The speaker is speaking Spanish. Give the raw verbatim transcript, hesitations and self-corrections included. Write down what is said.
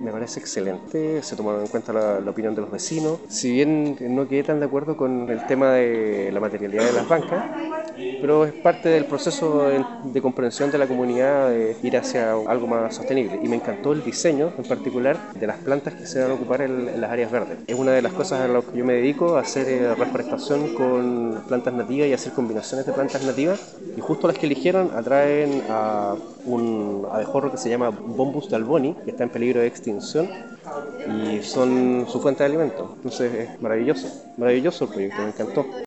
Me parece excelente, se tomaron en cuenta la, la opinión de los vecinos. Si bien no quedé tan de acuerdo con el tema de la materialidad de las bancas, pero es parte del proceso de, de comprensión de la comunidad de ir hacia algo más sostenible. Y me encantó el diseño, en particular, de las plantas que se van a ocupar en, en las áreas verdes. Es una de las cosas a las que yo me dedico, a hacer eh, reforestación con plantas nativas y hacer combinaciones de plantas nativas. Y justo las que eligieron atraen a un abejorro que se llama Bombus dalboni, que está en peligro de extinción, y son su fuente de alimento. Entonces es maravilloso, maravilloso el proyecto, me encantó.